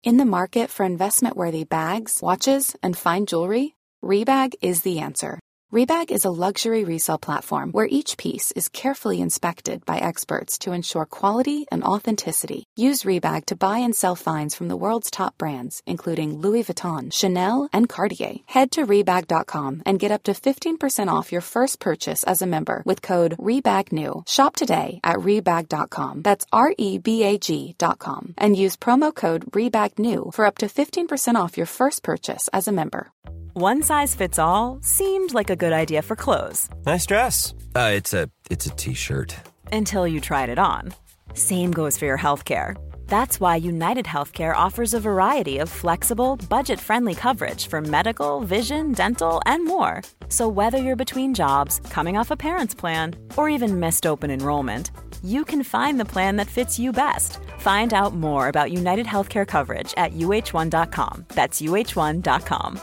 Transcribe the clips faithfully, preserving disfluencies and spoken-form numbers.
In the market for investment-worthy bags, watches, and fine jewelry, Rebag is the answer. Rebag is a luxury resale platform where each piece is carefully inspected by experts to ensure quality and authenticity. Use Rebag to buy and sell finds from the world's top brands, including Louis Vuitton, Chanel, and Cartier. Head to Rebag dot com and get up to fifteen percent off your first purchase as a member with code REBAGNEW. Shop today at Rebag dot com. That's R E B A G dot com. And use promo code REBAGNEW for up to fifteen percent off your first purchase as a member. One size fits all seemed like a good idea for clothes. Nice dress. Uh, it's a it's a t-shirt. Until you tried it on. Same goes for your healthcare. That's why United Healthcare offers a variety of flexible, budget-friendly coverage for medical, vision, dental, and more. So whether you're between jobs, coming off a parent's plan, or even missed open enrollment, you can find the plan that fits you best. Find out more about United Healthcare coverage at U H one dot com. That's U H one dot com.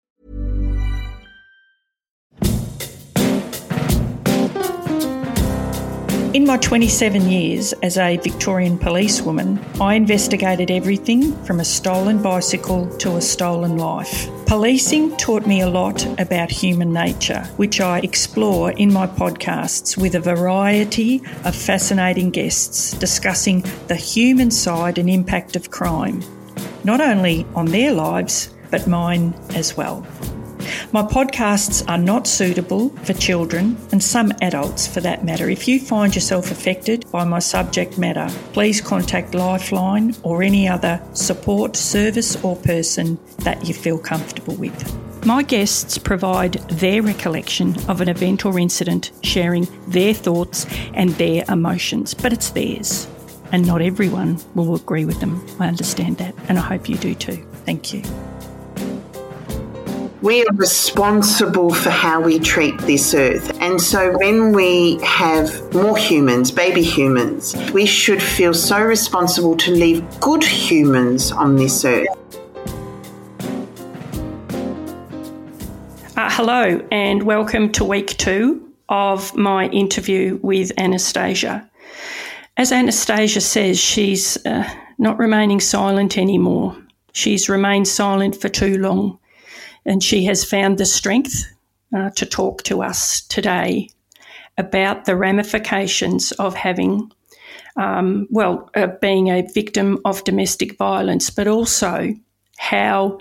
In my twenty-seven years as a Victorian policewoman, I investigated everything from a stolen bicycle to a stolen life. Policing taught me a lot about human nature, which I explore in my podcasts with a variety of fascinating guests discussing the human side and impact of crime, not only on their lives, but mine as well. My podcasts are not suitable for children and some adults for that matter. If you find yourself affected by my subject matter, please contact Lifeline or any other support service or person that you feel comfortable with. My guests provide their recollection of an event or incident, sharing their thoughts and their emotions, but it's theirs. And not everyone will agree with them. I understand that, and I hope you do too. Thank you. We are responsible for how we treat this earth. And so when we have more humans, baby humans, we should feel so responsible to leave good humans on this earth. Uh, hello and welcome to week two of my interview with Anastasia. As Anastasia says, she's uh, not remaining silent anymore. She's remained silent for too long. And she has found the strength uh, to talk to us today about the ramifications of having, um, well, uh, being a victim of domestic violence, but also how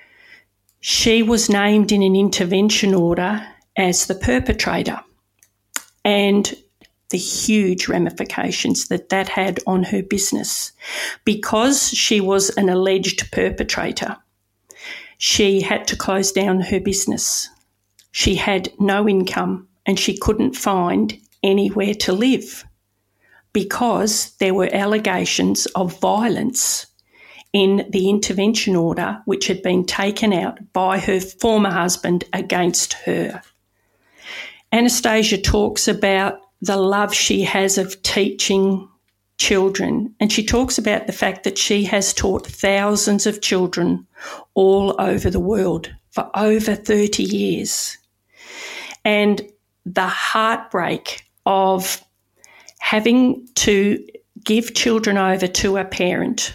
she was named in an intervention order as the perpetrator and the huge ramifications that that had on her business. Because she was an alleged perpetrator, she had to close down her business. She had no income and she couldn't find anywhere to live because there were allegations of violence in the intervention order which had been taken out by her former husband against her. Anastasia talks about the love she has of teaching children, and she talks about the fact that she has taught thousands of children all over the world for over thirty years. And the heartbreak of having to give children over to a parent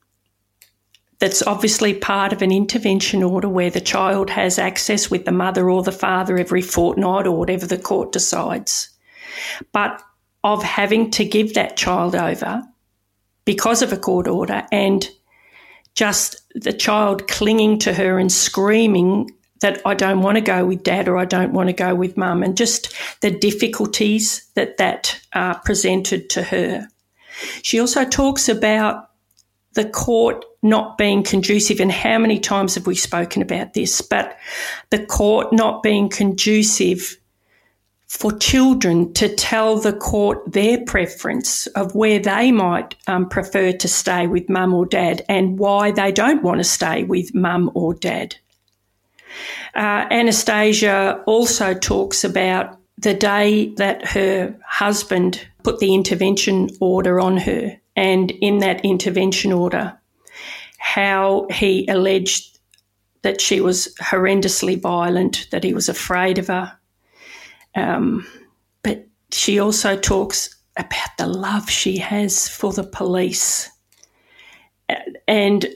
that's obviously part of an intervention order where the child has access with the mother or the father every fortnight or whatever the court decides, but of having to give that child over because of a court order and just the child clinging to her and screaming that I don't want to go with dad or I don't want to go with mum, and just the difficulties that that uh, presented to her. She also talks about the court not being conducive, and how many times have we spoken about this, but the court not being conducive for children to tell the court their preference of where they might um, prefer to stay with mum or dad and why they don't want to stay with mum or dad. Uh, Anastasia also talks about the day that her husband put the intervention order on her, and in that intervention order, how he alleged that she was horrendously violent, that he was afraid of her. Um, but she also talks about the love she has for the police. And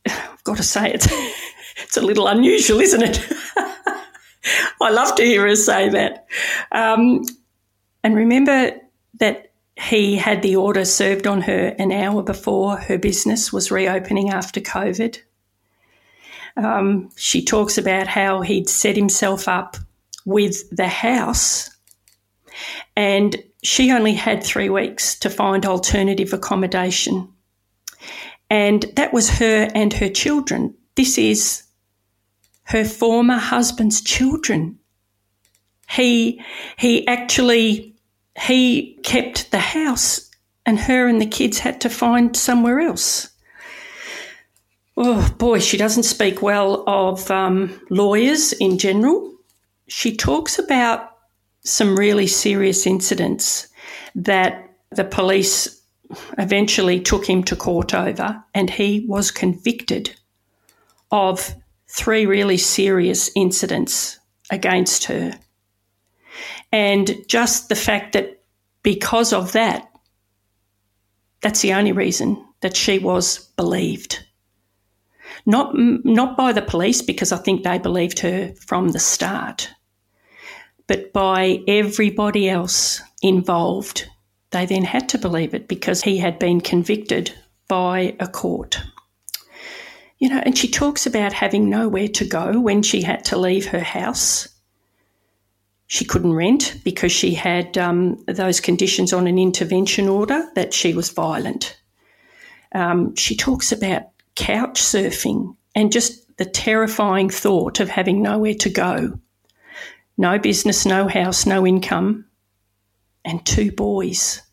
I've got to say it's, it's a little unusual, isn't it? I love to hear her say that. Um, and remember that he had the order served on her an hour before her business was reopening after COVID. Um, she talks about how he'd set himself up with the house, and she only had three weeks to find alternative accommodation. And that was her and her children. This is her former husband's children. He he actually, he kept the house, and her and the kids had to find somewhere else. Oh, boy, she doesn't speak well of um, lawyers in general. She talks about some really serious incidents that the police eventually took him to court over, and he was convicted of three really serious incidents against her. And just the fact that because of that, that's the only reason that she was believed. Not, not by the police, because I think they believed her from the start, but by everybody else involved. They then had to believe it because he had been convicted by a court. You know, and she talks about having nowhere to go when she had to leave her house. She couldn't rent because she had um, those conditions on an intervention order that she was violent. Um, she talks about couch surfing and just the terrifying thought of having nowhere to go. No business, no house, no income, and two boys.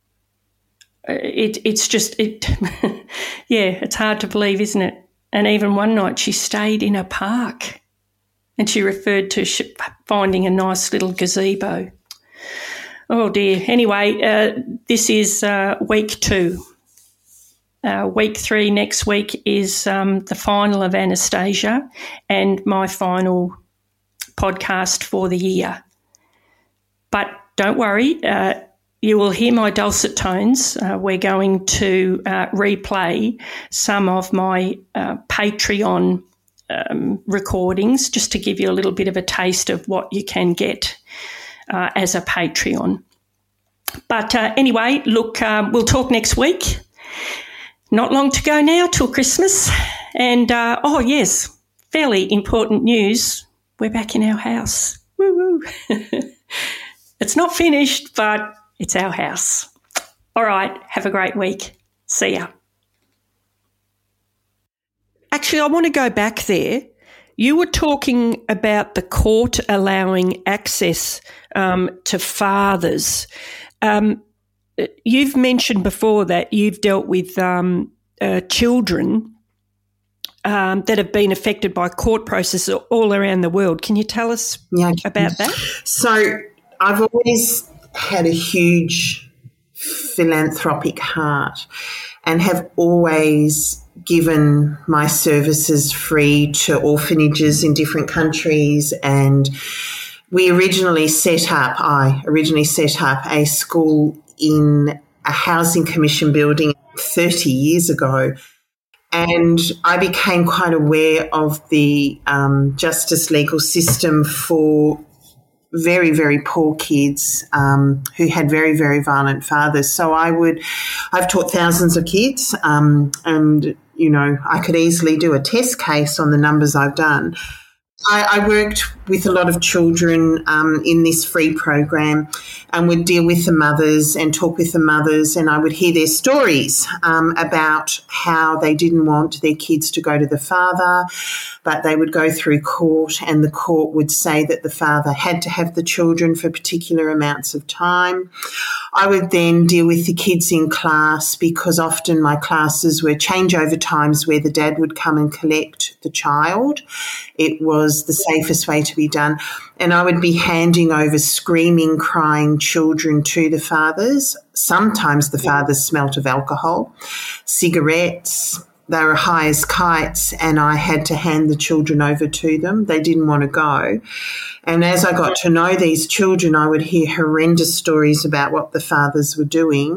It, it's just, it, yeah, it's hard to believe, isn't it? And even one night she stayed in a park and she referred to sh- finding a nice little gazebo. Oh, dear. Anyway, uh, this is uh, week two. Uh, week three next week is um, the final of Anastasia and my final podcast for the year. But don't worry, uh, you will hear my dulcet tones. Uh, we're going to uh, replay some of my uh, Patreon um, recordings just to give you a little bit of a taste of what you can get uh, as a Patreon. But uh, anyway, look, uh, we'll talk next week. Not long to go now till Christmas. And, uh, oh, yes, fairly important news. We're back in our house. Woo-woo. It's not finished, but it's our house. All right, have a great week. See ya. Actually, I want to go back there. You were talking about the court allowing access um, to fathers. Um, you've mentioned before that you've dealt with um, uh, children um, that have been affected by court processes all around the world. Can you tell us yeah. about that? So I've always had a huge philanthropic heart and have always given my services free to orphanages in different countries. And we originally set up, I originally set up a school in a housing commission building thirty years ago. And I became quite aware of the um, justice legal system for very, very poor kids um, who had very, very violent fathers. So I would, I've taught thousands of kids um, and, you know, I could easily do a test case on the numbers I've done. I, I worked with a lot of children um, in this free program and would deal with the mothers and talk with the mothers, and I would hear their stories um, about how they didn't want their kids to go to the father, but they would go through court and the court would say that the father had to have the children for particular amounts of time. I would then deal with the kids in class because often my classes were changeover times where the dad would come and collect the child. It was the safest way to be done. And I would be handing over screaming, crying children to the fathers. Sometimes the fathers smelt of alcohol, cigarettes. They were high as kites, and I had to hand the children over to them. They didn't want to go. And as I got to know these children, I would hear horrendous stories about what the fathers were doing.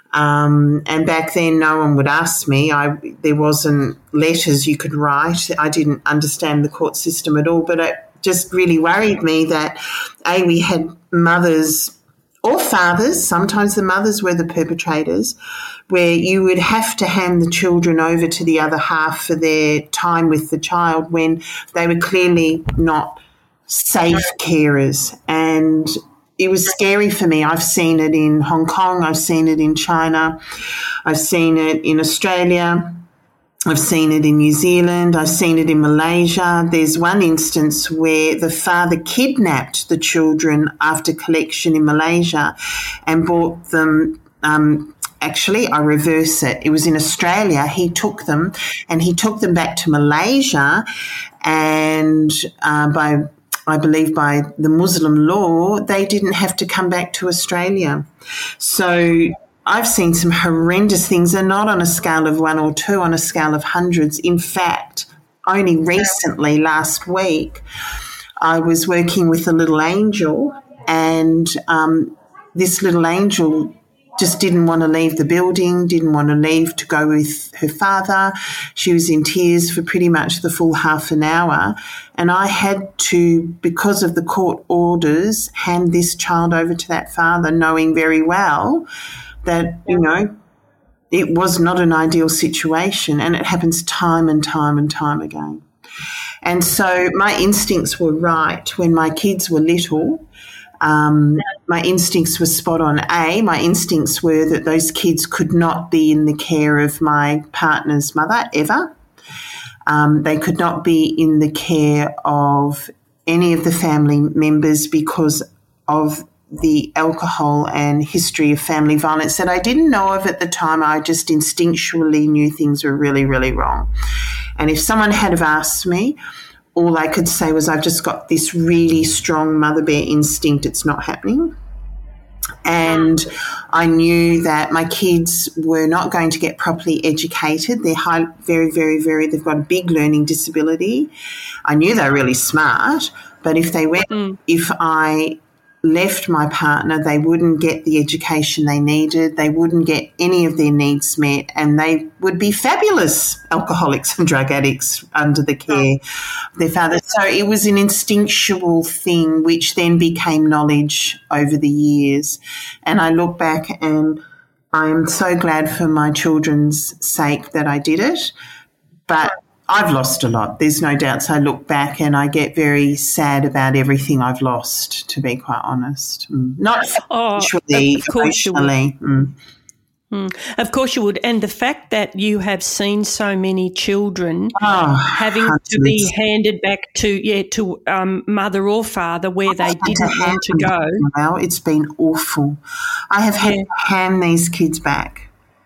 Um, and back then, no one would ask me. I, there wasn't letters you could write. I didn't understand the court system at all, but it just really worried me that, A, we had mothers or fathers, sometimes the mothers were the perpetrators, where you would have to hand the children over to the other half for their time with the child when they were clearly not safe carers. And it was scary for me. I've seen it in Hong Kong. I've seen it in China. I've seen it in Australia. I've seen it in New Zealand. I've seen it in Malaysia. There's one instance where the father kidnapped the children after collection in Malaysia and brought them, um, actually, I reverse it. It was in Australia. He took them and he took them back to Malaysia, and uh, by I believe by the Muslim law, they didn't have to come back to Australia. So I've seen some horrendous things, and not on a scale of one or two, on a scale of hundreds. In fact, only recently, last week, I was working with a little angel, and um, this little angel just didn't want to leave the building, didn't want to leave to go with her father. She was in tears for pretty much the full half an hour. And I had to, because of the court orders, hand this child over to that father, knowing very well that, you know, it was not an ideal situation, and it happens time and time and time again. And so my instincts were right when my kids were little. Um, my instincts were spot on. A, my instincts were that those kids could not be in the care of my partner's mother ever. Um, they could not be in the care of any of the family members because of the alcohol and history of family violence that I didn't know of at the time. I just instinctually knew things were really, really wrong. And if someone had have asked me, all I could say was, I've just got this really strong mother bear instinct. It's not happening. And I knew that my kids were not going to get properly educated. They're high, very, very, very, they've got a big learning disability. I knew they were really smart, but if they went, mm. if I left my partner, they wouldn't get the education they needed, they wouldn't get any of their needs met, and they would be fabulous alcoholics and drug addicts under the care of their father. So it was an instinctual thing which then became knowledge over the years. And I look back and I'm so glad for my children's sake that I did it. But I've lost a lot. There's no doubts. I look back and I get very sad about everything I've lost, to be quite honest. Mm. Not financially, oh, of course emotionally. You would. Mm. Mm. Of course you would. And the fact that you have seen so many children oh, having hundreds. to be handed back to yeah to um, mother or father where they didn't want to go. Well, it's been awful. I have had yeah. to hand these kids back.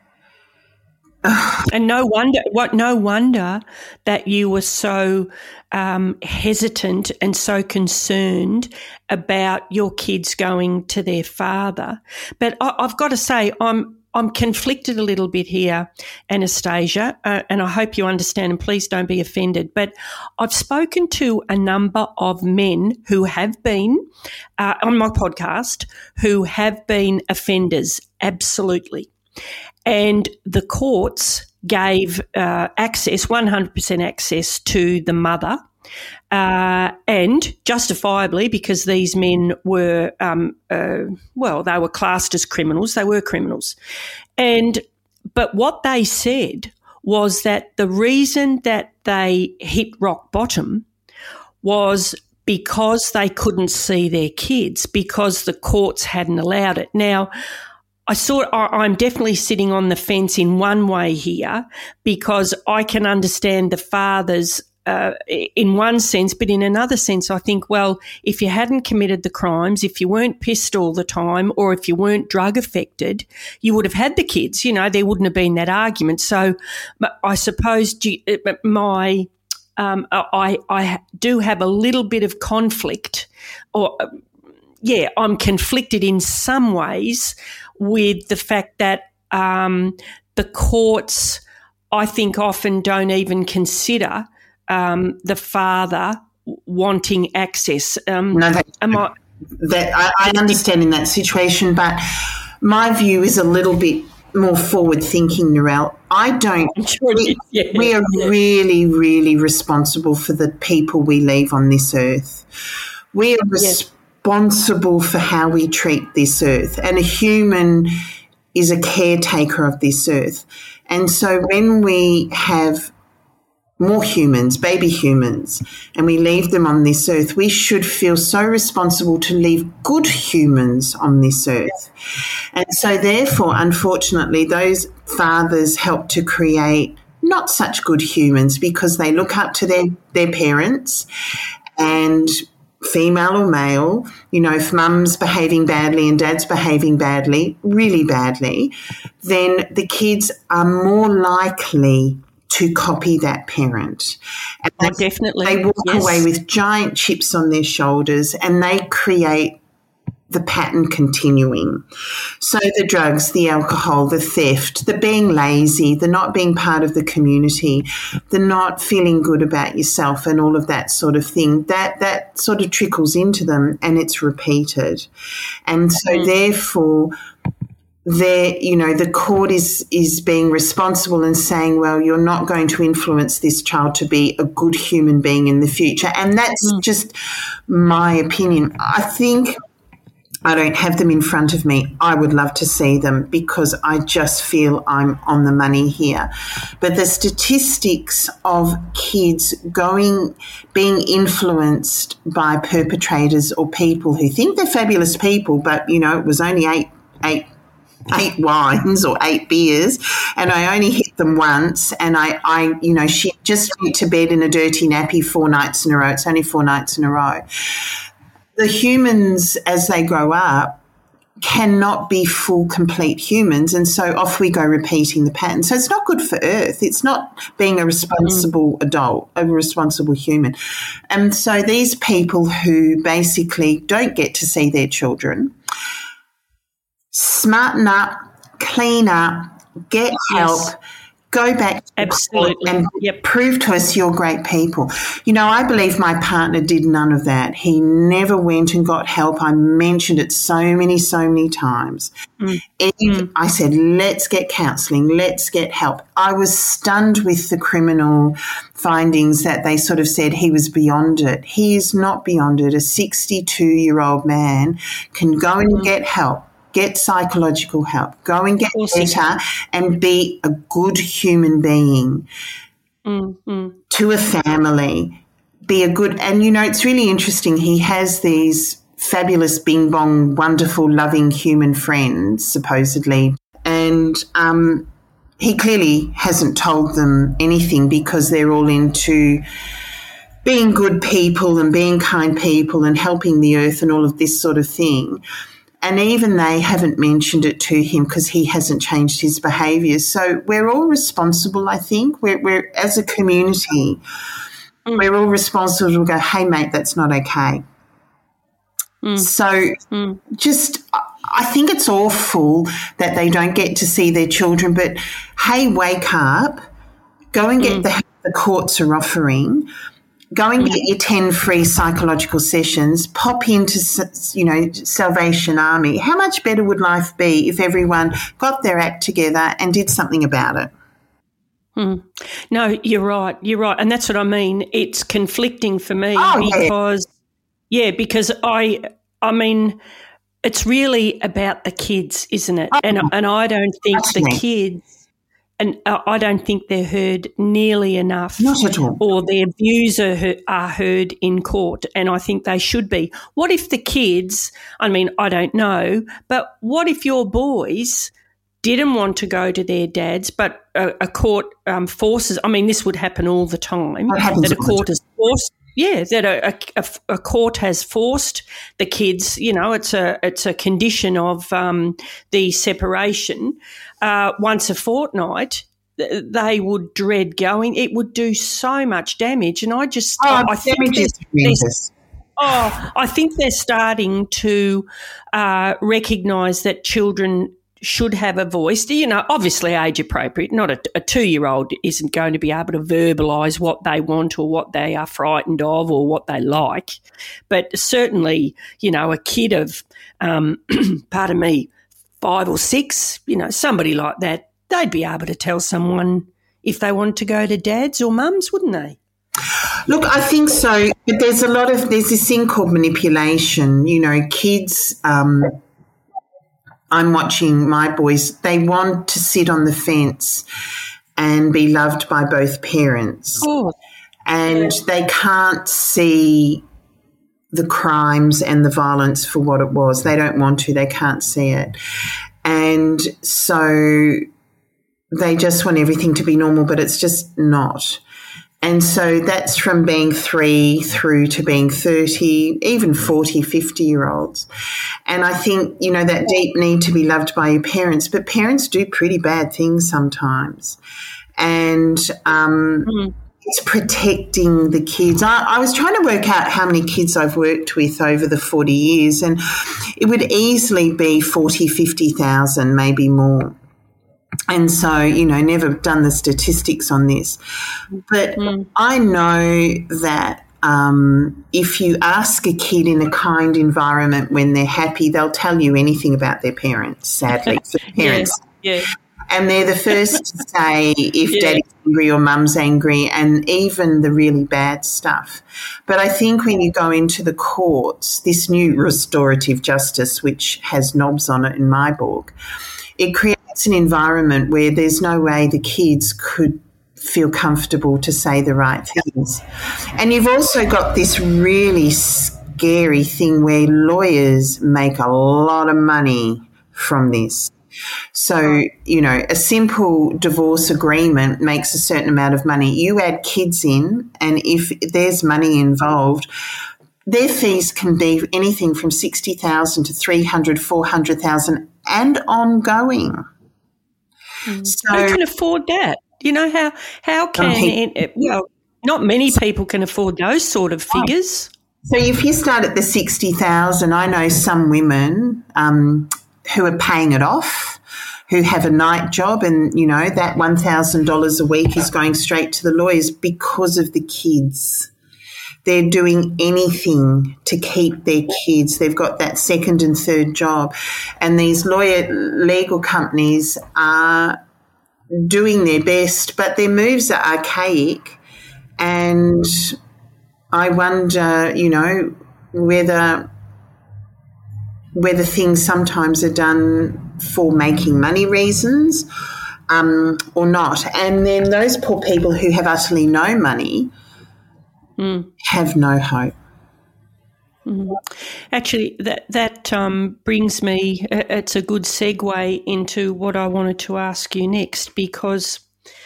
And no wonder, what? No wonder that you were so um, hesitant and so concerned about your kids going to their father. But I, I've got to say, I'm I'm conflicted a little bit here, Anastasia, uh, and I hope you understand. And please don't be offended. But I've spoken to a number of men who have been uh, on my podcast who have been offenders, absolutely. And the courts gave uh, access, one hundred percent access to the mother, uh, and justifiably, because these men were, um, uh, well, they were classed as criminals. They were criminals. And but what they said was that the reason that they hit rock bottom was because they couldn't see their kids, because the courts hadn't allowed it. Now, I saw I'm definitely sitting on the fence in one way here, because I can understand the fathers uh, in one sense, but in another sense I think, well, if you hadn't committed the crimes, if you weren't pissed all the time, or if you weren't drug affected, you would have had the kids. You know, there wouldn't have been that argument. So I suppose my um, I, I do have a little bit of conflict, or yeah, I'm conflicted in some ways with the fact that um, the courts, I think, often don't even consider um, the father wanting access. Um, no, that, am I, that I, I understand in that situation, but my view is a little bit more forward thinking, Narelle. I don't. Sure we, yeah, we are yeah. really, really responsible for the people we leave on this earth. We are Yes. responsible for how we treat this earth, and a human is a caretaker of this earth. And so when we have more humans, baby humans, and we leave them on this earth, we should feel so responsible to leave good humans on this earth. And so therefore, unfortunately, those fathers help to create not such good humans because they look up to their, their parents, and female or male, you know, if mum's behaving badly and dad's behaving badly, really badly, then the kids are more likely to copy that parent. And Oh, they, definitely. They walk Yes. away with giant chips on their shoulders, and they create the pattern continuing. So the drugs, the alcohol, the theft, the being lazy, the not being part of the community, the not feeling good about yourself and all of that sort of thing, that, that sort of trickles into them, and it's repeated. And so mm. therefore, there, you know, the court is is being responsible and saying, well, you're not going to influence this child to be a good human being in the future. And that's mm. just my opinion. I think I don't have them in front of me. I would love to see them because I just feel I'm on the money here. But the statistics of kids going, being influenced by perpetrators or people who think they're fabulous people, but, you know, it was only eight, eight, eight wines or eight beers, and I only hit them once, and I, I, you know, she just went to bed in a dirty nappy four nights in a row. It's only four nights in a row. The humans, as they grow up, cannot be full, complete humans, and so off we go repeating the pattern. So it's not good for Earth. It's not being a responsible mm. adult, a responsible human. And so these people who basically don't get to see their children, smarten up, clean up, get help, yes. go back to Absolutely. and yep. prove to us you're great people. You know, I believe my partner did none of that. He never went and got help. I mentioned it so many, so many times. Mm. Mm. I said, let's get counselling, let's get help. I was stunned with the criminal findings that they sort of said he was beyond it. He is not beyond it. A sixty-two-year-old man can go and mm. get help. Get psychological help, go and get better and be a good human being mm-hmm. to a family, be a good, and you know, it's really interesting. He has these fabulous bing bong, wonderful, loving human friends, supposedly, and um, he clearly hasn't told them anything because they're all into being good people and being kind people and helping the earth and all of this sort of thing. And even they haven't mentioned it to him because he hasn't changed his behaviour. So we're all responsible, I think. We're, we're as a community, mm. we're all responsible to go, hey, mate, that's not okay. Mm. So mm. just I think it's awful that they don't get to see their children. But, hey, wake up, go and get mm. the help the courts are offering. Go and get your ten free psychological sessions, pop into, you know, Salvation Army. How much better would life be if everyone got their act together and did something about it? Hmm. No, you're right. You're right. And that's what I mean. It's conflicting for me oh, because, yeah. yeah, because I, I mean, it's really about the kids, isn't it? Oh, and, and I don't think the me. kids, and I don't think they're heard nearly enough. Not at all. Or their views are, heard, are heard in court, and I think they should be. What if the kids, I mean, I don't know, but what if your boys didn't want to go to their dads, but a, a court um, forces, I mean, this would happen all the time, that a court is forced. Yeah, that a, a, a court has forced the kids, you know, it's a it's a condition of um, the separation. Uh, once a fortnight, they would dread going. It would do so much damage, and I just oh, I think is tremendous. Oh, I think they're starting to uh, recognise that children should have a voice, you know, obviously age appropriate. Not a, a two-year-old isn't going to be able to verbalise what they want or what they are frightened of or what they like. But certainly, you know, a kid of, um, pardon me, five or six, you know, somebody like that, they'd be able to tell someone if they wanted to go to dad's or mum's, wouldn't they? Look, I think so, but there's a lot of, there's this thing called manipulation. You know, kids, um, I'm watching my boys, they want to sit on the fence and be loved by both parents. Oh. And they can't see the crimes and the violence for what it was. They don't want to, they can't see it. And so they just want everything to be normal, but it's just not. And so that's from being three through to being thirty, even forty, fifty-year-olds. And I think, you know, that deep need to be loved by your parents, but parents do pretty bad things sometimes. And um, mm. it's protecting the kids. I, I was trying to work out how many kids I've worked with over the forty years, and it would easily be forty, fifty thousand, maybe more. And so, you know, never done the statistics on this. But mm. I know that um, if you ask a kid in a kind environment when they're happy, they'll tell you anything about their parents, sadly. For parents. Yeah. Yeah. And they're the first to say if yeah. daddy's angry or mum's angry, and even the really bad stuff. But I think when you go into the courts, this new restorative justice, which has knobs on it in my book, it creates an environment where there's no way the kids could feel comfortable to say the right things. And you've also got this really scary thing where lawyers make a lot of money from this. So, you know, a simple divorce agreement makes a certain amount of money. You add kids in, and if there's money involved, their fees can be anything from sixty thousand to three hundred, four hundred thousand and ongoing. Mm. So, who can afford that? You know, how how can um, it, well, not many people can afford those sort of figures. So if you start at the sixty thousand, I know some women um, who are paying it off, who have a night job, and you know that one thousand dollars a week is going straight to the lawyers because of the kids. They're doing anything to keep their kids. They've got that second and third job. And these lawyer legal companies are doing their best, but their moves are archaic. And I wonder, you know, whether whether things sometimes are done for making money reasons um, or not. And then those poor people who have utterly no money Mm. have no hope. Mm. Actually, that that um, brings me, it's a good segue into what I wanted to ask you next, because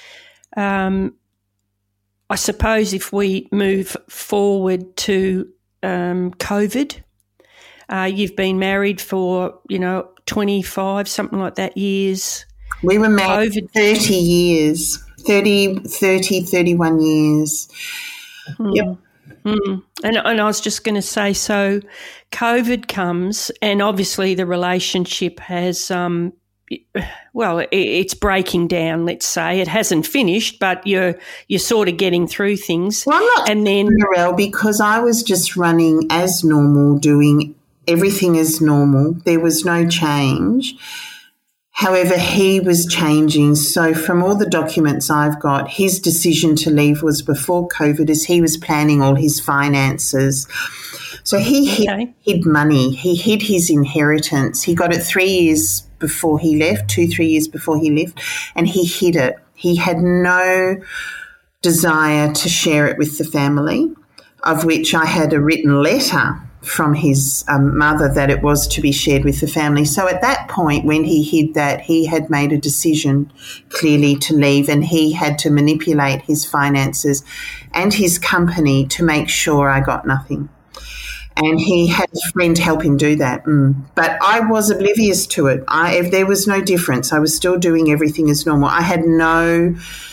um, I suppose if we move forward to um, COVID, uh, you've been married for, you know, twenty-five, something like that, years. We were married COVID. thirty years, thirty, thirty, thirty-one years. Mm. Yep. Mm. And, and I was just going to say, so COVID comes, and obviously the relationship has, um, well, it, it's breaking down. Let's say it hasn't finished, but you're you're sort of getting through things. Well, I'm not and then Narelle, because I was just running as normal, doing everything as normal. There was no change. However, he was changing. So from all the documents I've got, his decision to leave was before COVID, as he was planning all his finances. So he okay. hid, hid money. He hid his inheritance. He got it three years before he left, two, three years before he left, and he hid it. He had no desire to share it with the family, of which I had a written letter from his um, mother that it was to be shared with the family. So at that point, when he hid that, he had made a decision clearly to leave, and he had to manipulate his finances and his company to make sure I got nothing. And he had a friend help him do that. Mm. But I was oblivious to it. I, if there was no difference, I was still doing everything as normal. I had no,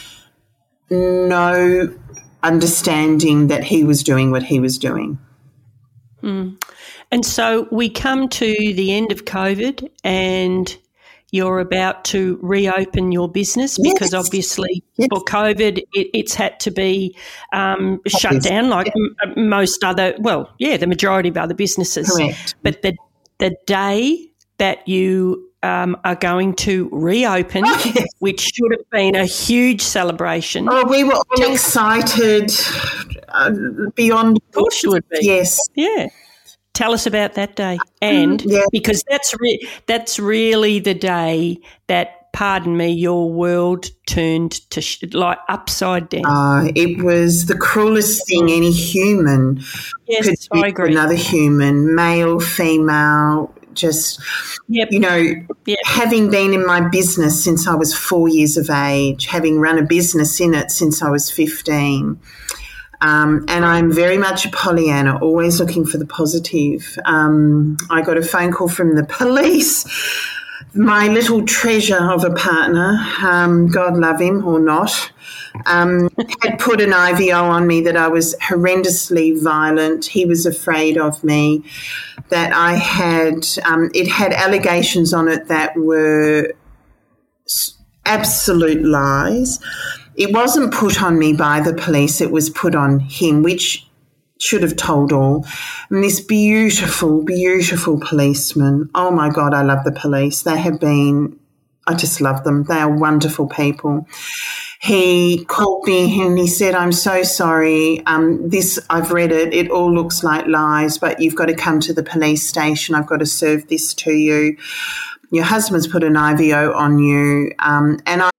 no understanding that he was doing what he was doing. Mm. And so we come to the end of COVID, and you're about to reopen your business because yes. obviously yes. for COVID it, it's had to be um, shut down like m- most other, well, yeah, the majority of other businesses. Correct. But the the day that you um, are going to reopen, oh, yes. which should have been a huge celebration. Oh, we were all excited uh, beyond. Of course you would be. Yes. Yeah. Tell us about that day. And mm, yeah. because that's re- that's really the day that, pardon me, your world turned to sh- like upside down. Uh, it was the cruelest thing any human yes, could do I agree. to another human, male, female, just, yep. you know, yep. having been in my business since I was four years of age, having run a business in it since I was fifteen. Um, and I'm very much a Pollyanna, always looking for the positive. Um, I got a phone call from the police. My little treasure of a partner, um, God love him or not, um, had put an I V O on me that I was horrendously violent. He was afraid of me, that I had, um, it had allegations on it that were absolute lies. It wasn't put on me by the police, it was put on him, which should have told all. And this beautiful, beautiful policeman, oh my God, I love the police. They have been, I just love them. They are wonderful people. He called me and he said, I'm so sorry. Um, this, I've read it. It all looks like lies, but you've got to come to the police station. I've got to serve this to you. Your husband's put an I V O on you. Um, and I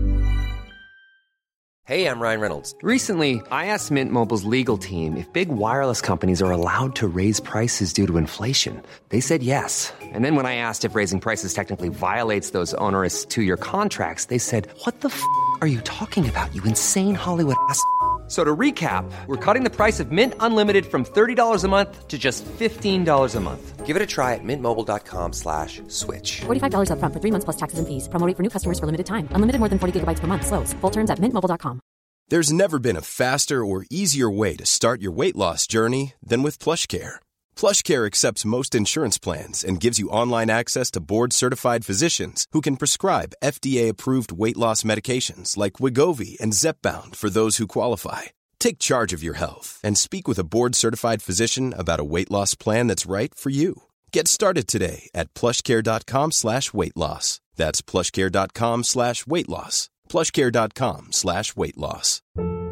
Hey, I'm Ryan Reynolds. Recently, I asked Mint Mobile's legal team if big wireless companies are allowed to raise prices due to inflation. They said yes. And then when I asked if raising prices technically violates those onerous two-year contracts, they said, what the f*** are you talking about, you insane Hollywood ass f- So to recap, we're cutting the price of Mint Unlimited from thirty dollars a month to just fifteen dollars a month. Give it a try at mintmobile.com slash switch. forty-five dollars up front for three months plus taxes and fees. Promo rate for new customers for limited time. Unlimited more than forty gigabytes per month. Slows full terms at mint mobile dot com. There's never been a faster or easier way to start your weight loss journey than with PlushCare. PlushCare accepts most insurance plans and gives you online access to board-certified physicians who can prescribe F D A-approved weight loss medications like Wegovy and Zepbound for those who qualify. Take charge of your health and speak with a board-certified physician about a weight loss plan that's right for you. Get started today at plushcare.com slash weight loss. That's plushcare.com slash weight loss. plushcare.com slash weight loss.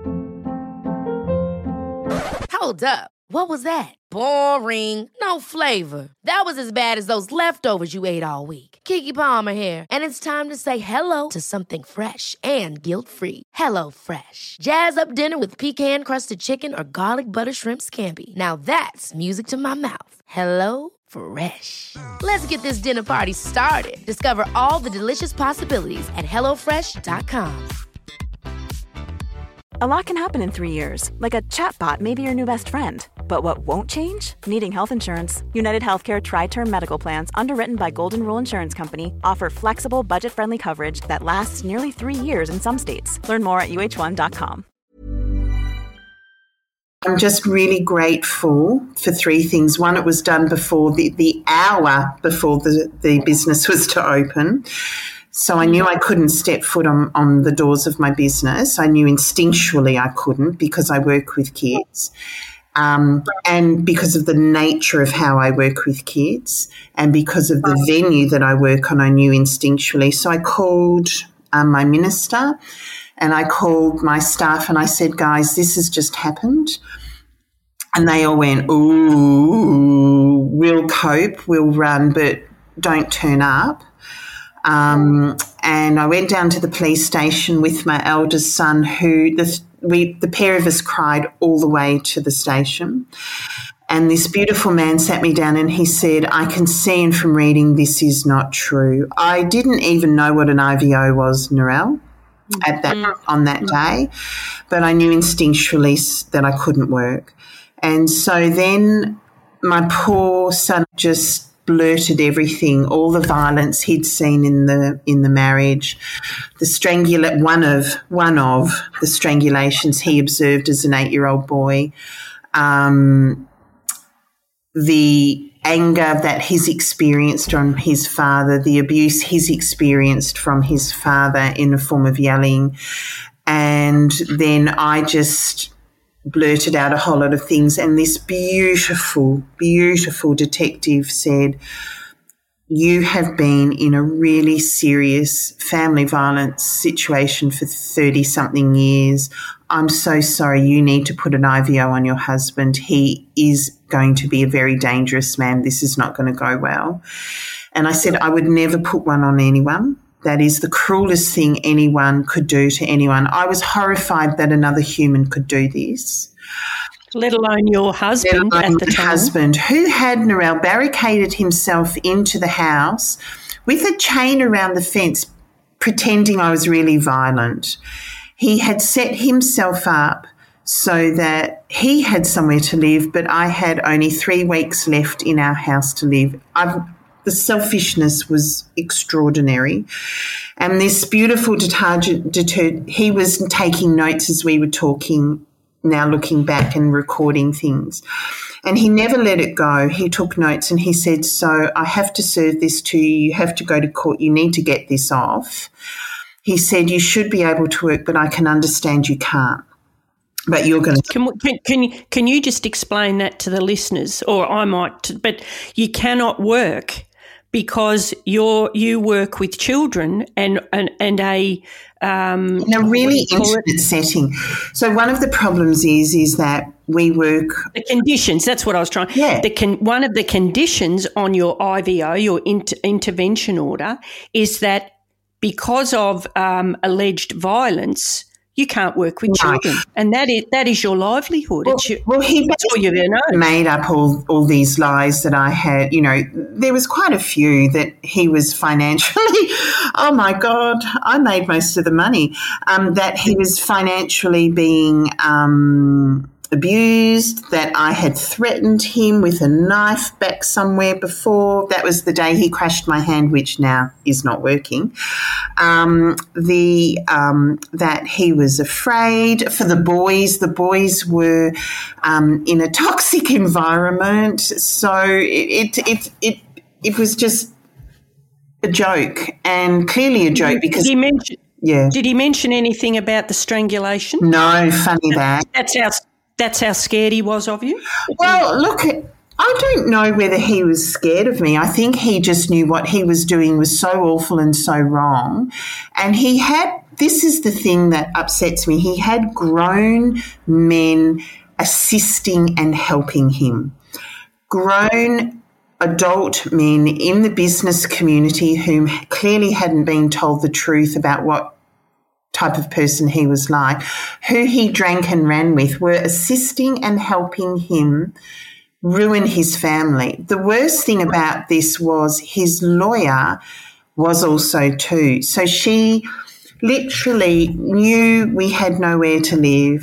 Hold up. What was that? Boring. No flavor. That was as bad as those leftovers you ate all week. Keke Palmer here, and it's time to say hello to something fresh and guilt-free. Hello Fresh. Jazz up dinner with pecan-crusted chicken or garlic butter shrimp scampi. Now that's music to my mouth. Hello Fresh. Let's get this dinner party started. Discover all the delicious possibilities at hello fresh dot com. A lot can happen in three years, like a chatbot may be your new best friend. But what won't change? Needing health insurance. United Healthcare Tri-Term Medical Plans, underwritten by Golden Rule Insurance Company, offer flexible, budget-friendly coverage that lasts nearly three years in some states. Learn more at U H one dot com. I'm just really grateful for three things. One, it was done before the, the hour before the, the business was to open. So I knew I couldn't step foot on, on the doors of my business. I knew instinctually I couldn't because I work with kids. Um, and because of the nature of how I work with kids and because of the venue that I work on, I knew instinctually. So I called um, my minister and I called my staff and I said, guys, this has just happened. And they all went, ooh, we'll cope, we'll run, but don't turn up. Um, and I went down to the police station with my eldest son who the, we, the pair of us cried all the way to the station. And this beautiful man sat me down and he said, I can see and from reading this is not true. I didn't even know what an I V O was, Narelle, at that on that day, but I knew instinctually that I couldn't work. And so then my poor son just blurted everything, all the violence he'd seen in the in the marriage, the strangula- one of one of the strangulations he observed as an eight-year-old boy, um, the anger that he's experienced from his father, the abuse he's experienced from his father in the form of yelling, and then I just blurted out a whole lot of things, and this beautiful, beautiful detective said, you have been in a really serious family violence situation for thirty-something years. I'm so sorry. You need to put an I V O on your husband. He is going to be a very dangerous man. This is not going to go well. And I said I would never put one on anyone. That is the cruelest thing anyone could do to anyone. I was horrified that another human could do this. Let alone your husband Let alone at the time. husband, who had, Narelle, barricaded himself into the house with a chain around the fence, pretending I was really violent. He had set himself up so that he had somewhere to live, but I had only three weeks left in our house to live. I've The selfishness was extraordinary. And this beautiful detergent, deter, he was taking notes as we were talking, now looking back and recording things. And he never let it go. He took notes and he said, so I have to serve this to you. You have to go to court. You need to get this off. He said, you should be able to work, but I can understand you can't. But you're going to... Can, can, can, you, can you just explain that to the listeners? Or I might, but you cannot work because you're you work with children and and, and a um, in a really intimate setting. So one of the problems is is that we work the conditions. That's what I was trying. Yeah. The con, one of the conditions on your I V O, your inter, intervention order, is that because of um, alleged violence, you can't work with no. children, and that is that is your livelihood. Well, it's your, well he that's all you ever know. Made up all all these lies that I had. You know, there was quite a few that he was financially. Oh my God, I made most of the money. Um, that he was financially being um, abused. That I had threatened him with a knife back somewhere before. That was the day he crashed my hand, which now is not working. Um, the um, that he was afraid for the boys. The boys were um, in a toxic environment, so it it it it, it was just a joke, and clearly a joke because did he mention, yeah. Did he mention anything about the strangulation? No, funny that. That's how that's how scared he was of you. Well, look. I don't know whether he was scared of me. I think he just knew what he was doing was so awful and so wrong. And he had, this is the thing that upsets me, he had grown men assisting and helping him. Grown adult men in the business community whom clearly hadn't been told the truth about what type of person he was like, who he drank and ran with, were assisting and helping him ruin his family. The worst thing about this was his lawyer was also too. So she literally knew we had nowhere to live,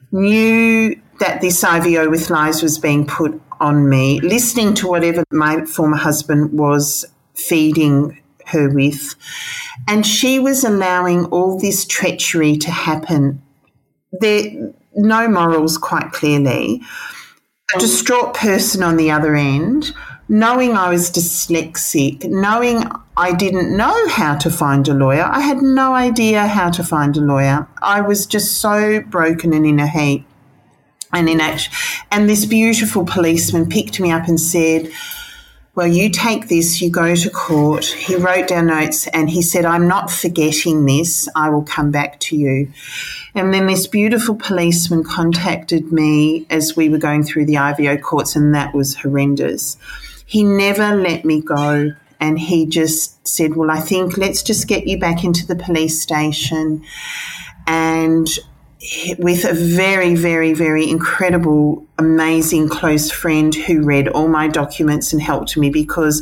knew that this I V O with lies was being put on me, listening to whatever my former husband was feeding her with, and she was allowing all this treachery to happen. There, no morals, quite clearly. A distraught person on the other end, knowing I was dyslexic, knowing I didn't know how to find a lawyer. I had no idea how to find a lawyer. I was just so broken and in a heap. And in act- and this beautiful policeman picked me up and said, well, you take this, you go to court. He wrote down notes and he said, I'm not forgetting this. I will come back to you. And then this beautiful policeman contacted me as we were going through the I V O courts, and that was horrendous. He never let me go, and he just said, well, I think let's just get you back into the police station. And with a very, very, very incredible, amazing close friend who read all my documents and helped me, because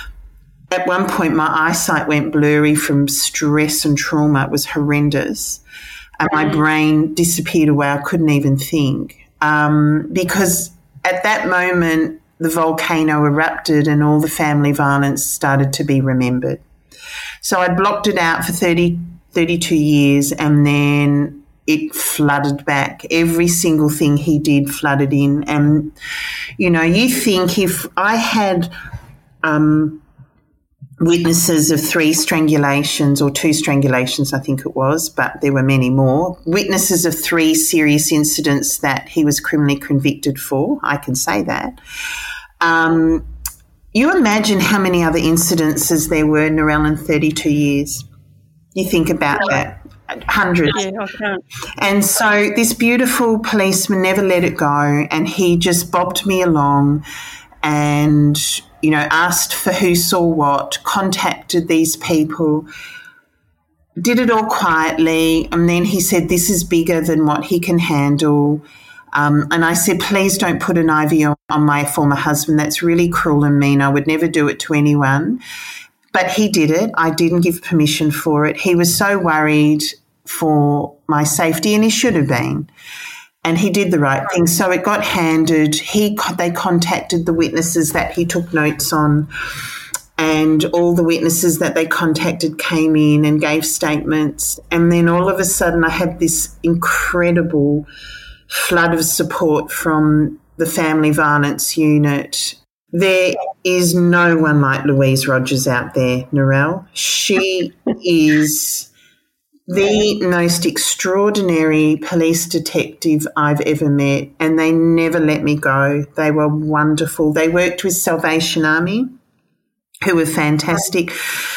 at one point my eyesight went blurry from stress and trauma. It was horrendous. And my brain disappeared away. I couldn't even think um, because at that moment the volcano erupted and all the family violence started to be remembered. So I blocked it out for thirty, thirty-two years, and then it flooded back. Every single thing he did flooded in. And, you know, you think if I had um, witnesses of three strangulations or two strangulations, I think it was, but there were many more, witnesses of three serious incidents that he was criminally convicted for, I can say that, um, you imagine how many other incidences there were, Narelle, in thirty-two years. You think about that. Hundreds. Yeah, I can't. And so this beautiful policeman never let it go, and he just bobbed me along and, you know, asked for who saw what, contacted these people, did it all quietly, and then he said, this is bigger than what he can handle. Um, and I said, please don't put an I V O on my former husband. That's really cruel and mean. I would never do it to anyone. But he did it. I didn't give permission for it. He was so worried for my safety, and he should have been. And he did the right thing. So it got handed. He They contacted the witnesses that he took notes on, and all the witnesses that they contacted came in and gave statements. And then all of a sudden I had this incredible flood of support from the family violence unit. There is no one like Louise Rogers out there, Narelle. She is the most extraordinary police detective I've ever met, and they never let me go. They were wonderful. They worked with Salvation Army, who were fantastic,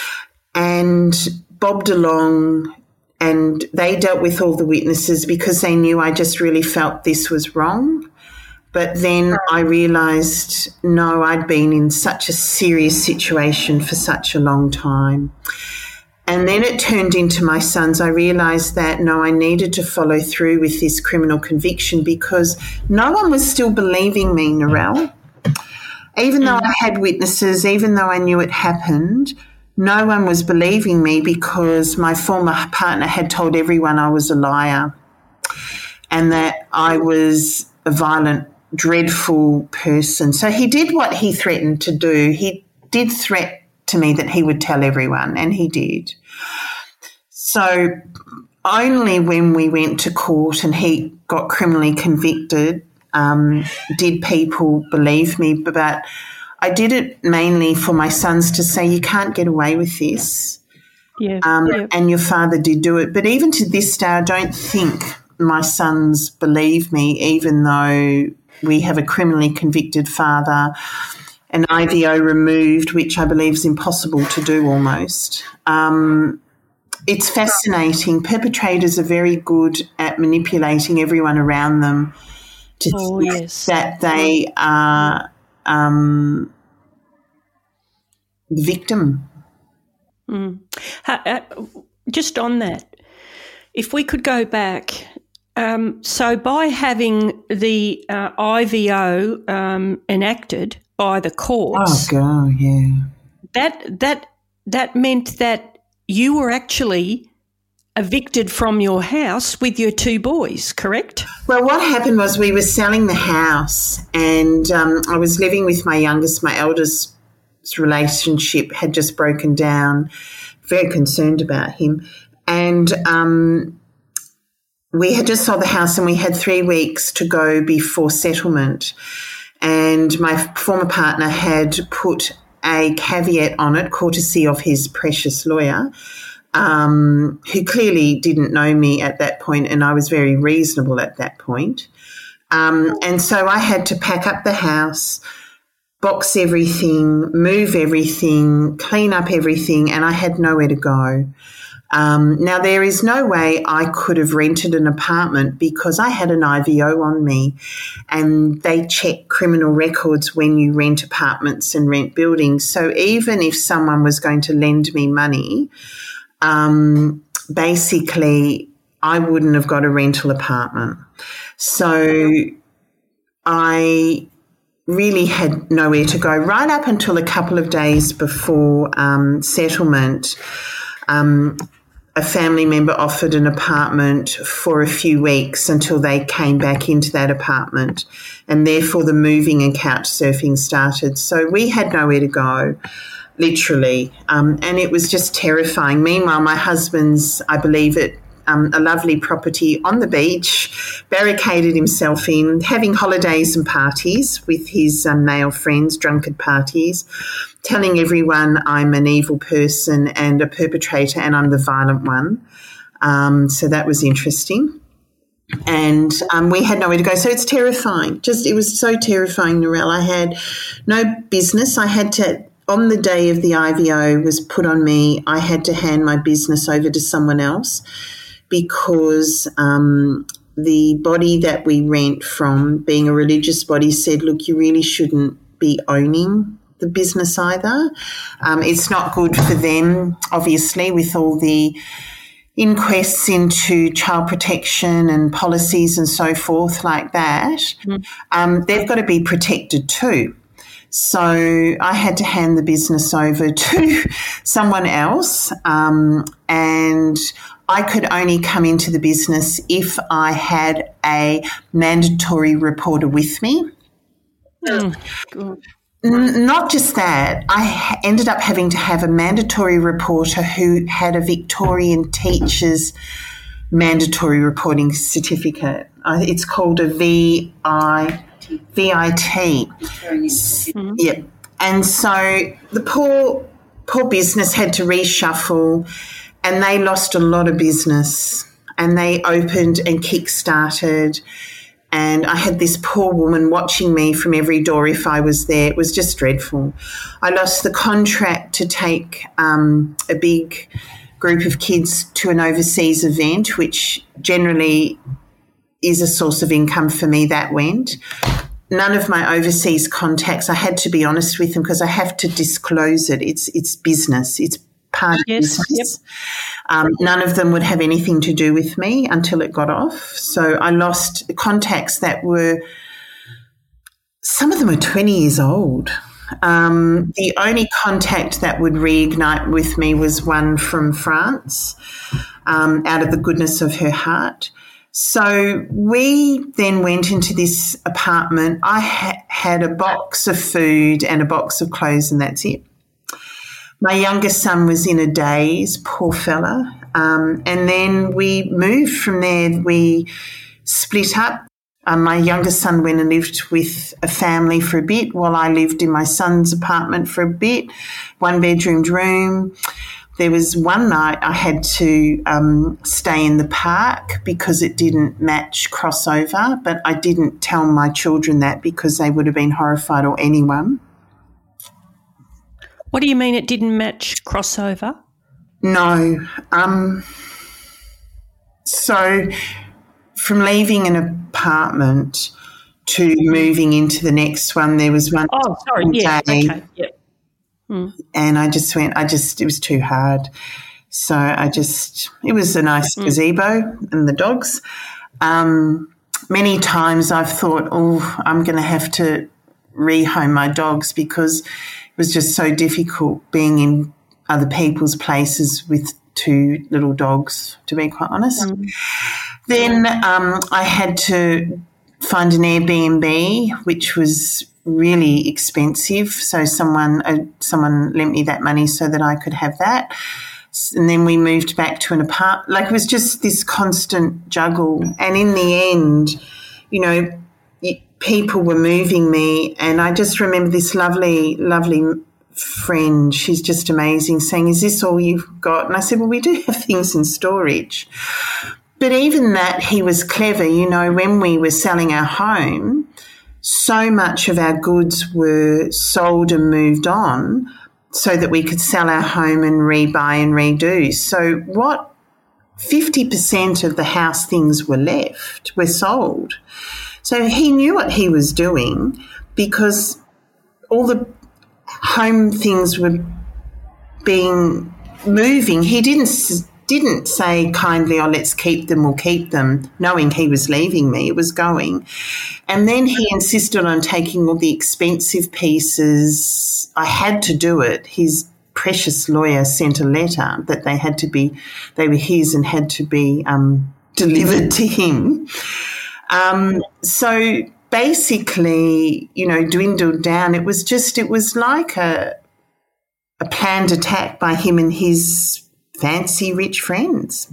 and bobbed along, and they dealt with all the witnesses because they knew I just really felt this was wrong. But then I realised, no, I'd been in such a serious situation for such a long time. And then it turned into my sons. I realised that, no, I needed to follow through with this criminal conviction because no one was still believing me, Narelle. Even though I had witnesses, even though I knew it happened, no one was believing me because my former partner had told everyone I was a liar and that I was a violent, dreadful person. So he did what he threatened to do. He did threat to me that he would tell everyone, and he did. So only when we went to court and he got criminally convicted um, did people believe me. But I did it mainly for my sons to say, you can't get away with this. Yeah, um, yeah. And your father did do it. But even to this day, I don't think my sons believe me, even though we have a criminally convicted father, an I V O removed, which I believe is impossible to do almost. Um, it's fascinating. Perpetrators are very good at manipulating everyone around them to Oh, think yes. that they are um, the victim. Mm. Ha- uh, just on that, if we could go back, um, so by having the uh, I V O um, enacted by the courts, Oh, God, yeah. that that that meant that you were actually evicted from your house with your two boys, correct? Well, what happened was we were selling the house, and um, I was living with my youngest. My eldest relationship had just broken down, very concerned about him. And um, we had just sold the house and we had three weeks to go before settlement. And my former partner had put a caveat on it, courtesy of his precious lawyer, um, who clearly didn't know me at that point, and I was very reasonable at that point. Um, and so I had to pack up the house, box everything, move everything, clean up everything, and I had nowhere to go. Um, now, there is no way I could have rented an apartment because I had an I V O on me, and they check criminal records when you rent apartments and rent buildings. So even if someone was going to lend me money, um, basically I wouldn't have got a rental apartment. So I really had nowhere to go right up until a couple of days before um, settlement. Um, a family member offered an apartment for a few weeks until they came back into that apartment, and therefore the moving and couch surfing started. So we had nowhere to go, literally, um, and it was just terrifying. Meanwhile, my husband's, I believe it, Um, a lovely property on the beach, barricaded himself in, having holidays and parties with his um, male friends, drunkard parties, telling everyone I'm an evil person and a perpetrator and I'm the violent one. Um, so that was interesting. And um, we had nowhere to go. So it's terrifying. Just, it was so terrifying, Narelle. I had no business. I had to, on the day of the I V O was put on me, I had to hand my business over to someone else because um, the body that we rent from, being a religious body, said, look, you really shouldn't be owning the business either. Um, it's not good for them, obviously, with all the inquests into child protection and policies and so forth like that. Mm. Um, they've got to be protected too. So I had to hand the business over to someone else, um, and I could only come into the business if I had a mandatory reporter with me. Mm. Good. N- not just that, I ha- ended up having to have a mandatory reporter who had a Victorian teacher's mandatory reporting certificate. Uh, it's called a V I V I T. Mm-hmm. Yeah. And so the poor, poor business had to reshuffle, and they lost a lot of business, and they opened and kick-started. And I had this poor woman watching me from every door if I was there. It was just dreadful. I lost the contract to take um, a big group of kids to an overseas event, which generally is a source of income for me. That went. None of my overseas contacts, I had to be honest with them because I have to disclose it. It's it's business. It's part of yes, business. Yep. Um, none of them would have anything to do with me until it got off. So I lost contacts that were, some of them were twenty years old. Um, the only contact that would reignite with me was one from France, um, out of the goodness of her heart. So we then went into this apartment. I ha- had a box of food and a box of clothes, and that's it. My youngest son was in a daze, poor fella. Um, and then we moved from there. We split up. Um, my youngest son went and lived with a family for a bit while I lived in my son's apartment for a bit, one-bedroomed room. There was one night I had to um, stay in the park because it didn't match crossover, but I didn't tell my children that because they would have been horrified, or anyone. What do you mean it didn't match crossover? No. Um, so from leaving an apartment to moving into the next one, there was one Oh, sorry, yeah, day, okay, yeah. Hmm. And I just went, I just, it was too hard. So I just, it was a nice mm. gazebo and the dogs. Um, many times I've thought, oh, I'm going to have to rehome my dogs because it was just so difficult being in other people's places with two little dogs, to be quite honest. Mm. Then um, I had to find an Airbnb, which was really expensive. So someone uh, someone lent me that money so that I could have that. And then we moved back to an apartment. Like, it was just this constant juggle. And in the end, you know, it, people were moving me, and I just remember this lovely, lovely friend, she's just amazing, saying, is this all you've got? And I said, well, we do have things in storage. But even that, he was clever. You know, when we were selling our home, so much of our goods were sold and moved on so that we could sell our home and rebuy and redo. So what fifty percent of the house things were left were sold. So he knew what he was doing because all the home things were being moving. He didn't didn't say kindly, oh, let's keep them, we'll keep them, knowing he was leaving me. It was going. And then he insisted on taking all the expensive pieces. I had to do it. His precious lawyer sent a letter that they had to be, they were his and had to be um, delivered to him. Um, so basically, you know, dwindled down. It was just, it was like a, a planned attack by him and his fancy rich friends,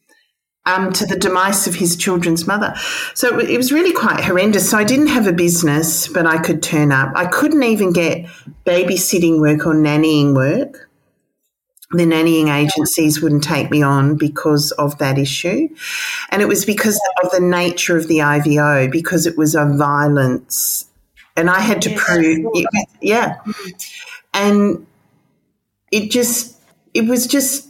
um, to the demise of his children's mother. So it was really quite horrendous. So I didn't have a business, but I could turn up. I couldn't even get babysitting work or nannying work. the nannying agencies wouldn't take me on because of that issue. And it was because of the nature of the I V O, because it was a violence. And I had to yes, prove, it, yeah. And it just, it was just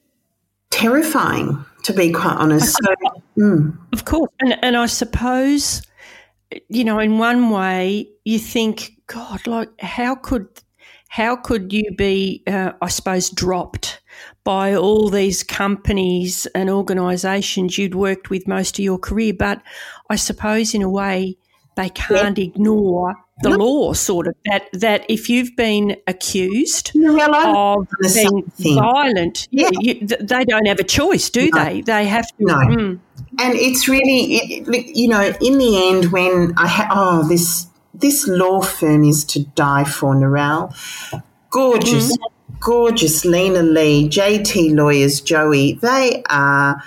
terrifying, to be quite honest. So, mm. Of course. And, and I suppose, you know, in one way you think, God, like how could how could you be, uh, I suppose, dropped by all these companies and organisations you'd worked with most of your career? But I suppose in a way they can't yeah. ignore the no. law, sort of, that, that if you've been accused no, of being violent, yeah. you, they don't have a choice, do no. they? They have to. No. Mm. And it's really, it, you know, in the end when I had, oh, this this law firm is to die for, Narelle. Gorgeous, mm. gorgeous Lena Lee, J T Lawyers, Joey. They are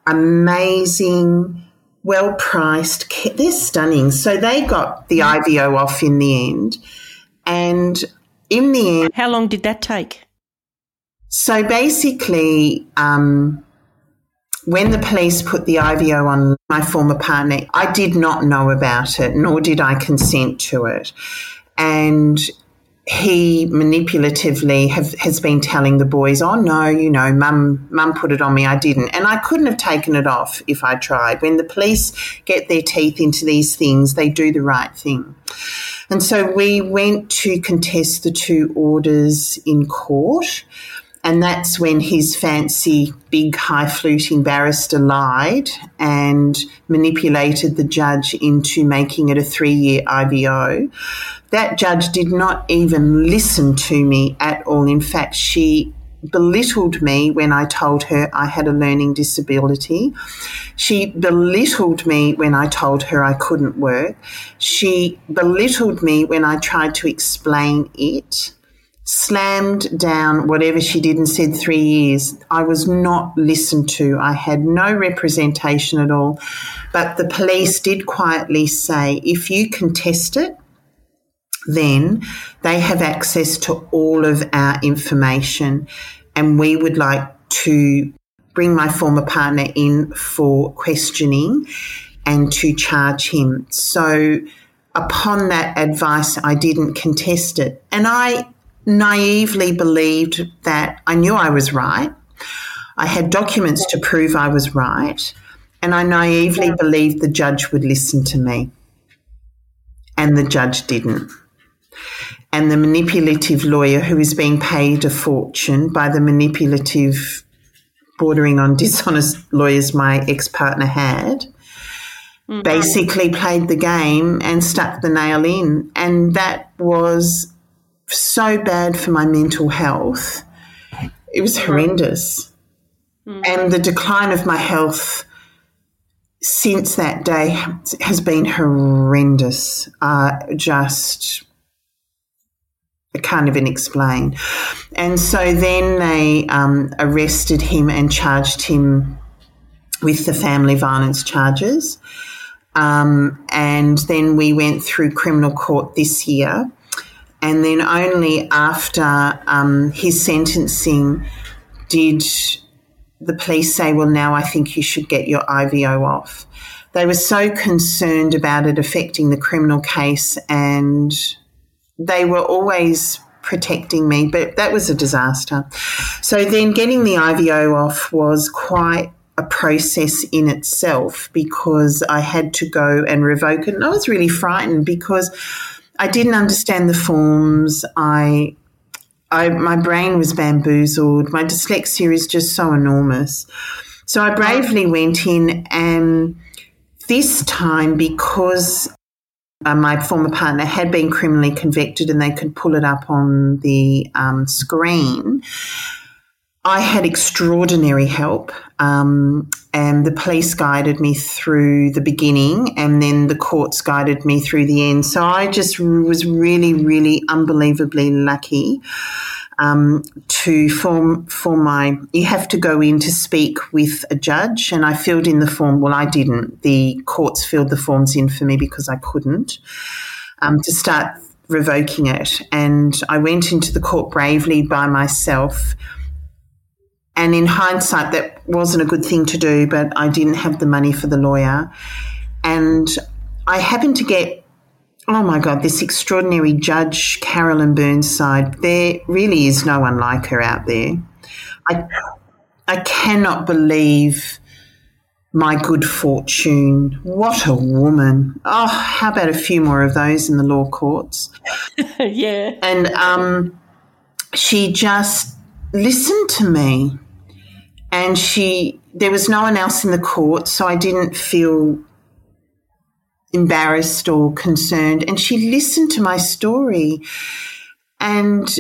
amazing, well-priced. They're stunning. So they got the I V O off in the end. And in the end... How long did that take? So basically... Um, when the police put the I V O on my former partner, I did not know about it, nor did I consent to it. And he manipulatively have, has been telling the boys, oh, no, you know, mum, mum put it on me, I didn't. And I couldn't have taken it off if I tried. When the police get their teeth into these things, they do the right thing. And so we went to contest the two orders in court. And that's when his fancy, big, high-fluting barrister lied and manipulated the judge into making it a three-year I V O. That judge did not even listen to me at all. In fact, she belittled me when I told her I had a learning disability. She belittled me when I told her I couldn't work. She belittled me when I tried to explain it. Slammed down whatever she did and said three years. I was not listened to. I had no representation at all. But the police did quietly say, if you contest it, then they have access to all of our information, and we would like to bring my former partner in for questioning and to charge him. So upon that advice, I didn't contest it. And I naively believed that I knew I was right. I had documents to prove I was right, and I naively believed the judge would listen to me, and the judge didn't. And the manipulative lawyer, who is being paid a fortune by the manipulative, bordering on dishonest lawyers my ex-partner had, mm-hmm. basically played the game and stuck the nail in, and that was so bad for my mental health. It was horrendous. Mm. And the decline of my health since that day has been horrendous. Uh, just, I can't even explain. And so then they um, arrested him and charged him with the family violence charges. Um, and then we went through criminal court this year. And then only after um, his sentencing did the police say, well, now I think you should get your I V O off. They were so concerned about it affecting the criminal case, and they were always protecting me, but that was a disaster. So then getting the I V O off was quite a process in itself, because I had to go and revoke it. And I was really frightened because I didn't understand the forms. I, I, my brain was bamboozled. My dyslexia is just so enormous. So I bravely went in, and this time, because uh, my former partner had been criminally convicted and they could pull it up on the um, screen, I had extraordinary help, um, and the police guided me through the beginning, and then the courts guided me through the end. So I just was really, really unbelievably lucky um, to form for my – you have to go in to speak with a judge, and I filled in the form. Well, I didn't. The courts filled the forms in for me because I couldn't, um, to start revoking it. And I went into the court bravely by myself. And in hindsight, that wasn't a good thing to do, but I didn't have the money for the lawyer. And I happened to get, oh my God, this extraordinary judge, Carolyn Burnside. There really is no one like her out there. I, I cannot believe my good fortune. What a woman. Oh, how about a few more of those in the law courts? Yeah. And um, she just listened to me, and she, there was no one else in the court, so I didn't feel embarrassed or concerned. And she listened to my story, and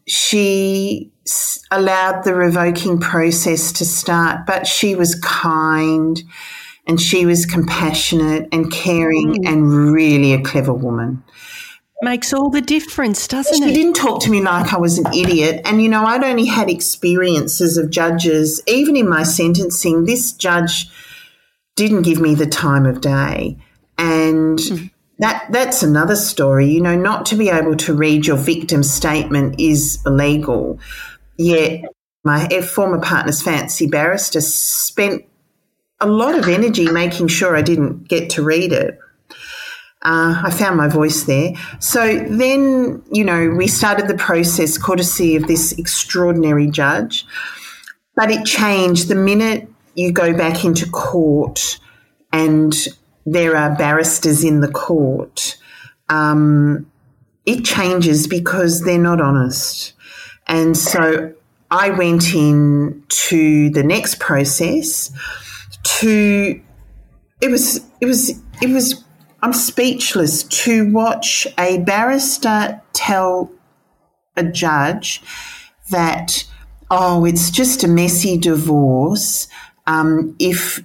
she allowed the revoking process to start, but she was kind and she was compassionate and caring mm. and really a clever woman. Makes all the difference, doesn't she it? She didn't talk to me like I was an idiot. And, you know, I'd only had experiences of judges. Even in my sentencing, this judge didn't give me the time of day. And mm. that that's another story. You know, not to be able to read your victim's statement is illegal. Yet my former partner's fancy barrister spent a lot of energy making sure I didn't get to read it. Uh, I found my voice there. So then, you know, we started the process courtesy of this extraordinary judge. But it changed the minute you go back into court and there are barristers in the court. Um, it changes because they're not honest. And so I went in to the next process to, it was, it was, it was, I'm speechless to watch a barrister tell a judge that, oh, it's just a messy divorce. Um, if,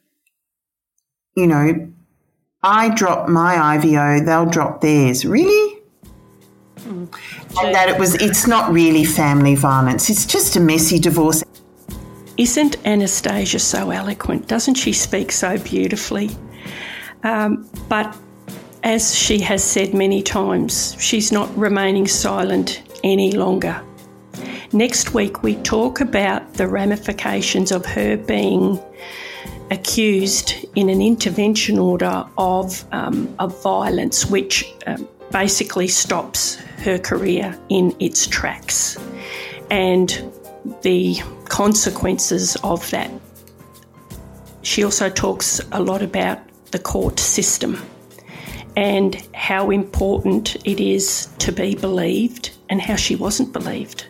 you know, I drop my I V O, they'll drop theirs. Really? Mm. And that it was, it's not really family violence. It's just a messy divorce. Isn't Anastasia so eloquent? Doesn't she speak so beautifully? Um, but as she has said many times, she's not remaining silent any longer. Next week, we talk about the ramifications of her being accused in an intervention order of, um, of violence, which um, basically stops her career in its tracks, and the consequences of that. She also talks a lot about the court system and how important it is to be believed and how she wasn't believed.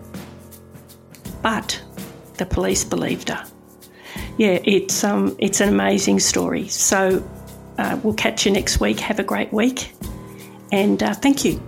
But the police believed her. Yeah, it's um, it's an amazing story. So uh, we'll catch you next week. Have a great week, and uh, thank you.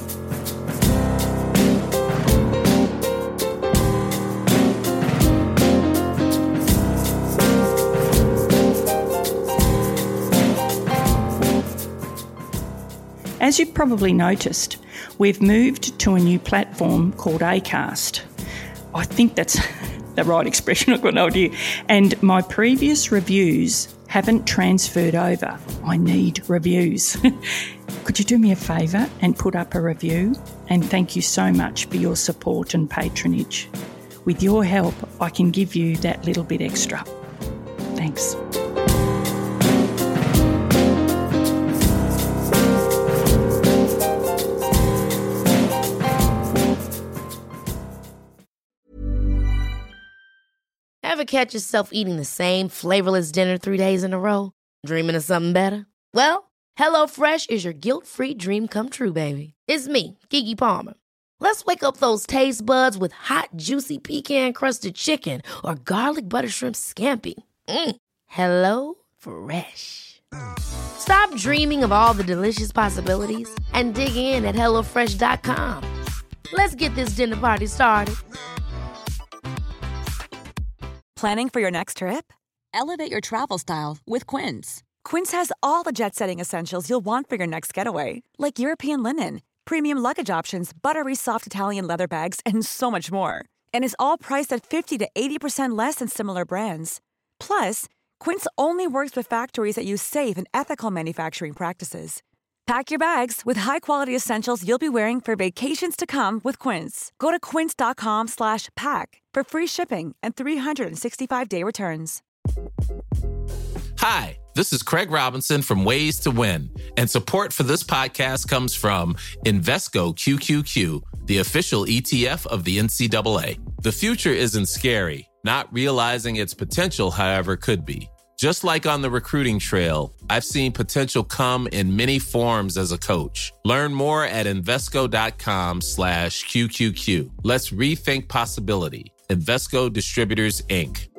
As you've probably noticed, we've moved to a new platform called Acast. I think that's the right expression, I've got no idea. And my previous reviews haven't transferred over. I need reviews. Could you do me a favour and put up a review? And thank you so much for your support and patronage. With your help, I can give you that little bit extra. Thanks. Ever catch yourself eating the same flavorless dinner three days in a row? Dreaming of something better? Well, HelloFresh is your guilt-free dream come true, baby. It's me, Keke Palmer. Let's wake up those taste buds with hot, juicy pecan-crusted chicken or garlic butter shrimp scampi. Mm. Hello Fresh. Stop dreaming of all the delicious possibilities and dig in at hello fresh dot com. Let's get this dinner party started. Planning for your next trip? Elevate your travel style with Quince. Quince has all the jet-setting essentials you'll want for your next getaway, like European linen, premium luggage options, buttery soft Italian leather bags, and so much more. And is all priced at fifty to eighty percent less than similar brands. Plus, Quince only works with factories that use safe and ethical manufacturing practices. Pack your bags with high-quality essentials you'll be wearing for vacations to come with Quince. Go to quince dot com slash pack for free shipping and three sixty-five day returns. Hi, this is Craig Robinson from Ways to Win, and support for this podcast comes from Invesco Q Q Q, the official E T F of the N C double A. The future isn't scary. Not realizing its potential, however, could be. Just like on the recruiting trail, I've seen potential come in many forms as a coach. Learn more at Invesco.com slash QQQ. Let's rethink possibility. Invesco Distributors, Incorporated.